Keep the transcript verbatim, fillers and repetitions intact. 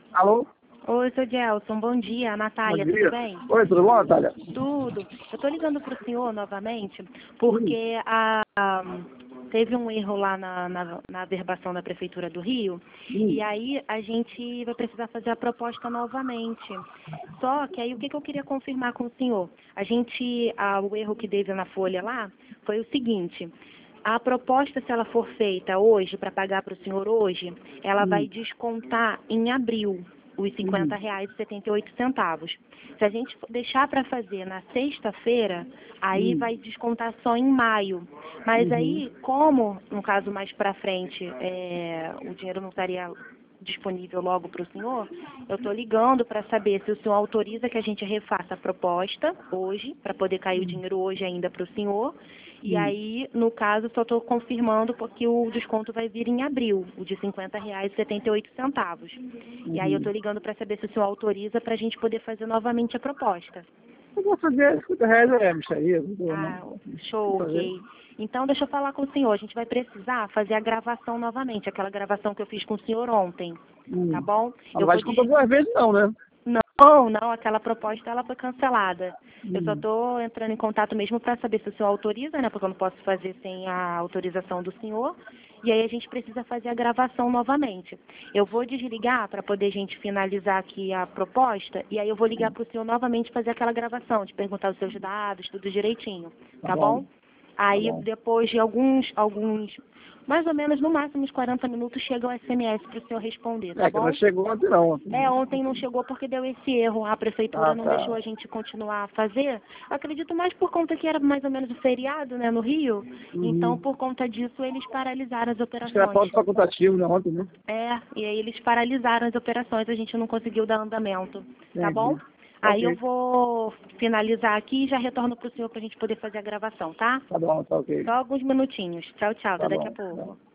Alô? Oi, seu Gelson, bom dia. Natália, Bom dia. tudo bem? Oi, tudo bom, Natália? Tudo. Eu estou ligando para o senhor novamente porque a, a- teve um erro lá na, na, na averbação da Prefeitura do Rio e aí a gente vai precisar fazer a proposta novamente. Só que aí o que, que eu queria confirmar com o senhor? A gente, a, o erro que teve na folha lá foi o seguinte. A proposta, se ela for feita hoje, para pagar para o senhor hoje, ela vai descontar em abril os cinquenta reais e setenta e oito centavos. Se a gente deixar para fazer na sexta-feira, aí vai descontar só em maio. Mas aí, como, no caso mais para frente, é, o dinheiro não estaria disponível logo para o senhor, eu estou ligando para saber se o senhor autoriza que a gente refaça a proposta hoje, para poder cair o dinheiro hoje ainda para o senhor. E aí, no caso, só estou confirmando porque o desconto vai vir em abril, o de cinquenta reais e setenta e oito centavos. E aí eu estou ligando para saber se o senhor autoriza para a gente poder fazer novamente a proposta. Eu vou fazer cinquenta reais é micharia. Ah, show, ok. Então, deixa eu falar com o senhor. A gente vai precisar fazer a gravação novamente, aquela gravação que eu fiz com o senhor ontem, tá bom? Não Eu vai vou descontar digir- duas vezes não, né? Não, não, aquela proposta ela foi cancelada. Eu só estou entrando em contato mesmo para saber se o senhor autoriza, né? Porque eu não posso fazer sem a autorização do senhor. E aí a gente precisa fazer a gravação novamente. Eu vou desligar para poder a gente finalizar aqui a proposta e aí eu vou ligar para o senhor novamente fazer aquela gravação, de perguntar os seus dados, tudo direitinho, tá bom? Aí depois de alguns, alguns, mais ou menos no máximo uns quarenta minutos chega o S M S para o senhor responder, tá É, que bom? não chegou ontem não. É, ontem não chegou porque deu esse erro. A prefeitura Ah, não tá. deixou a gente continuar a fazer. Acredito mais por conta que era mais ou menos o feriado, né, no Rio. Então, por conta disso, eles paralisaram as Acho que era operações. falta facultativo, né, ontem, né? É, e aí eles paralisaram as operações, a gente não conseguiu dar andamento, tá bom? Entendi. Aí eu Ok. vou finalizar aqui e já retorno para o senhor para a gente poder fazer a gravação, tá? Tá bom, tá ok. Só alguns minutinhos. Tchau, tchau. Até Tá daqui a bom. pouco. Tá.